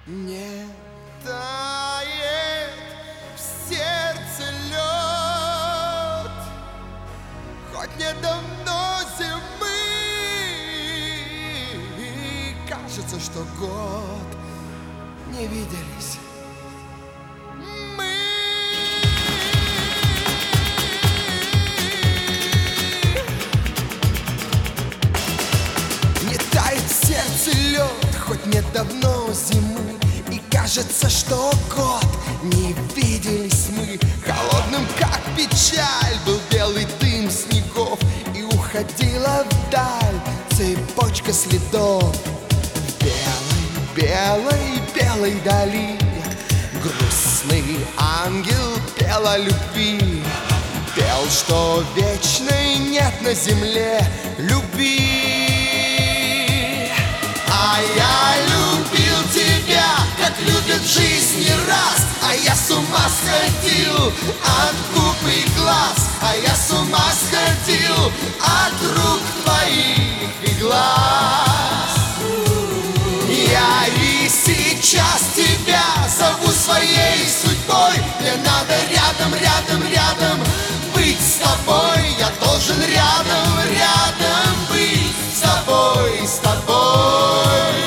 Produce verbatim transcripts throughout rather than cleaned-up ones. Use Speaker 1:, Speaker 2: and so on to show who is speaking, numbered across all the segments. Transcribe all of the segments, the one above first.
Speaker 1: Не тает в сердце лед, хоть недавно зимы. Кажется, что год не виделись мы. Не тает в сердце лед, хоть недавно зимы. И кажется, что год не виделись мы. Холодным, как печаль, был белый дым снегов, и уходила вдаль цепочка следов. В белой, белой, белой дали грустный ангел пел о любви. Пел, что вечной нет на земле любви. А я любил тебя, как любит жизнь не раз. А я с ума сходил от губ и глаз. А я с ума сходил от рук твоих и глаз. Я и сейчас тебя зову своей судьбой. Мне надо рядом, рядом, рядом быть с тобой. Я должен рядом, рядом быть с тобой, с тобой.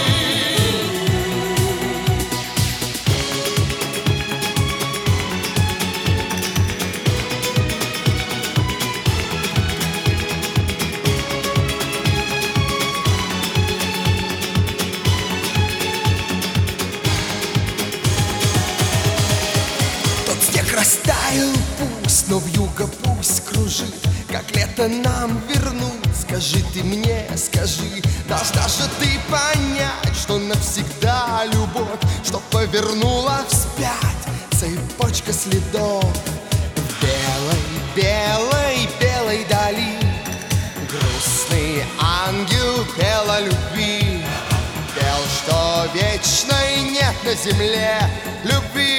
Speaker 1: Растаял пусть, но вьюга пусть кружит. Как лето нам вернуть, скажи ты мне, скажи. Должна же ты понять, что навсегда любовь, что повернула вспять цепочка следов. В белой, белой, белой дали грустный ангел пел о любви. Пел, что вечной нет на земле любви.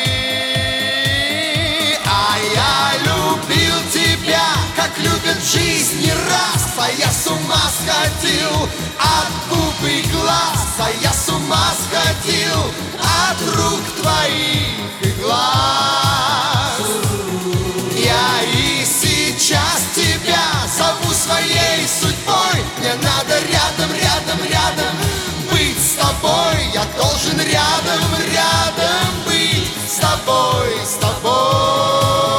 Speaker 1: Я любил тебя, как любит жизнь не раз. А я с ума сходил от губ и глаз. А я с ума сходил от рук твоих и глаз. Я и сейчас тебя зову своей судьбой. Мне надо рядом, рядом, рядом быть с тобой. Я должен рядом, рядом быть с тобой, с тобой.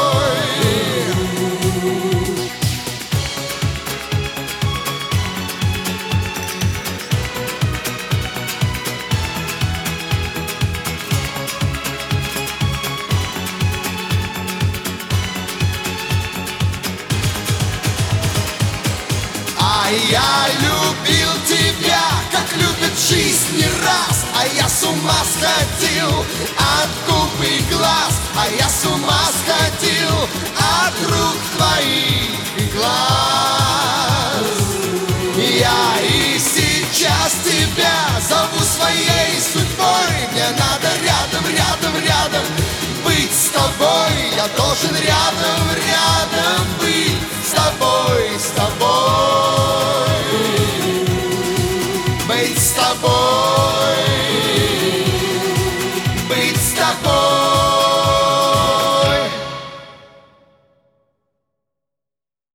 Speaker 1: Я любил тебя, как любит жизнь не раз. А я с ума сходил от губ и глаз. А я с ума сходил от рук твоих и глаз. Я и сейчас тебя зову своей судьбой. Мне надо рядом, рядом, рядом быть с тобой. Я должен рядом, рядом